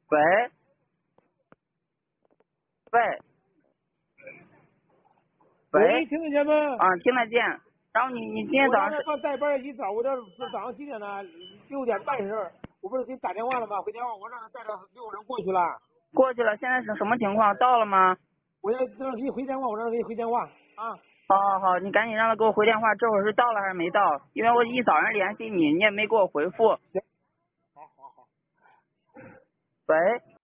喂，喂，喂， 听得见吗？ 啊，听得见。然后你今天早上是？ 我带班一早，我这是早上几点呢？6点半时，我不是给你打电话了吗？回电话，我让他带着6个人过去了。 过去了，现在是什么情况？到了吗？ 我要让他给你回电话，我让他给你回电话啊。 好，你赶紧让他给我回电话，这会儿是到了还是没到？因为我一早上联系你，你也没给我回复。 好。 喂。